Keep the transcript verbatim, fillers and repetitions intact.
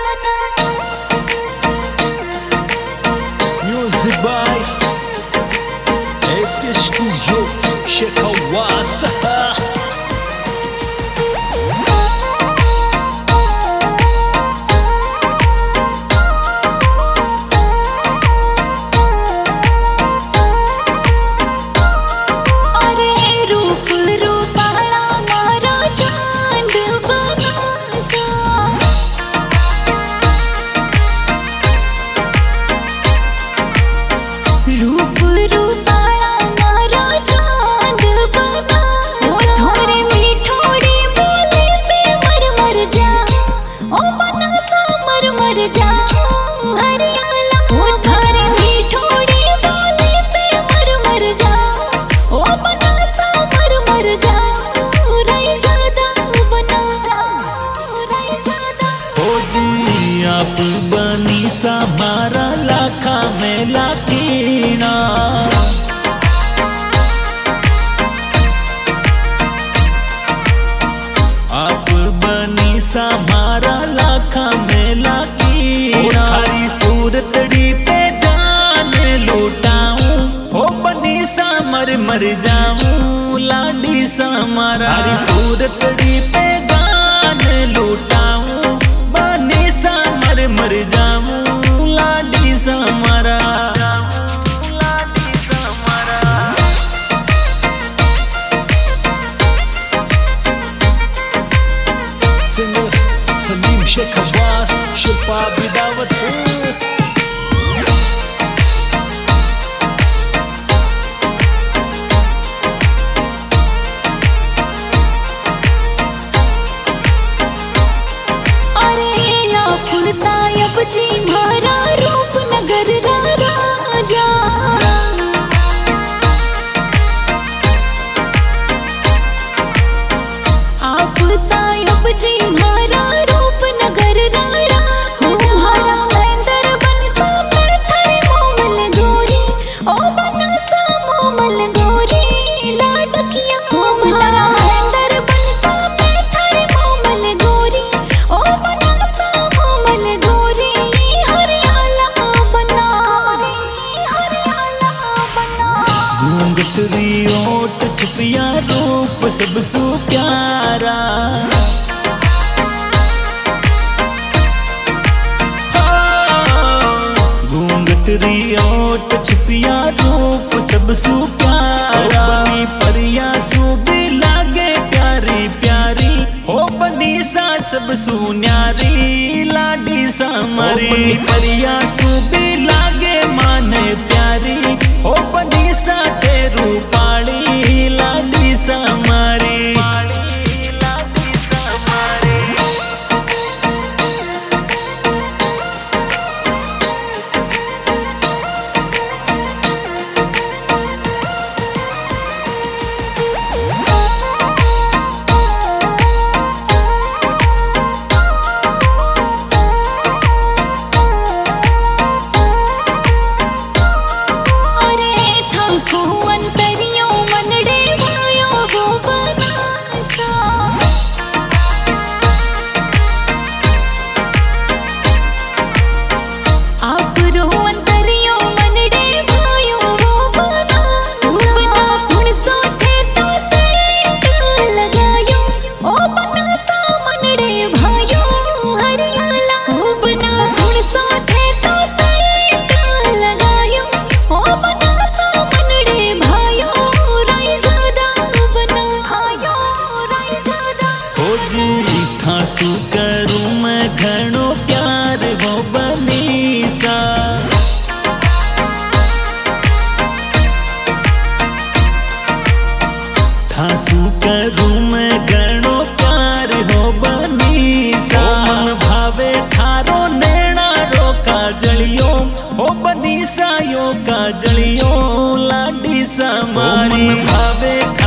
Music by S K Studio Shekawasa. आप बनी सा मारा लाखा में लाकीना आप बनी सा मारा लाखा में लाकीना थारी सूरतड़ी पे जान लुटाऊं हो बनी सा मर मर जाऊं लाडी सा मारा थारी सूरतड़ी पे जान लुटाऊं बनी सा मर मर जाऊं लाडी सा मारा लाडी सा मारा सिंगर सलीम शेख अब्बास शिल्पा बिदावत सायब जी मारा रूपनगर रा राजा आप सायब जी मारा रूपनगर रा राजा मारा महेंद्र बनसा में थारी मोमल गोरी ओ बनसा मोमल गोरी लाडकिया मारा महेंद्र बनसा में थारी मोमल गोरी ओ बनसा ओट छुपिया रूप सबसु प्यारा घूंघटरी ओट छुपिया रूप सबसु प्यारा बनी परिया सु भी लागे प्यारी प्यारी हो बनी सा सबसु न्यारी लाडी सा मारी परिया सु भी लागे माने प्यारी हो बनी सा तेरू पाली लाडी सा मारी खासू करूं मैं घणो प्यार हो बनी सा खासू करूं मैं घणो प्यार हो बनी सा मन भावे थारो नैना रो का जलियो हो बनी सा यो का जलियो लाडी सा मारी भावे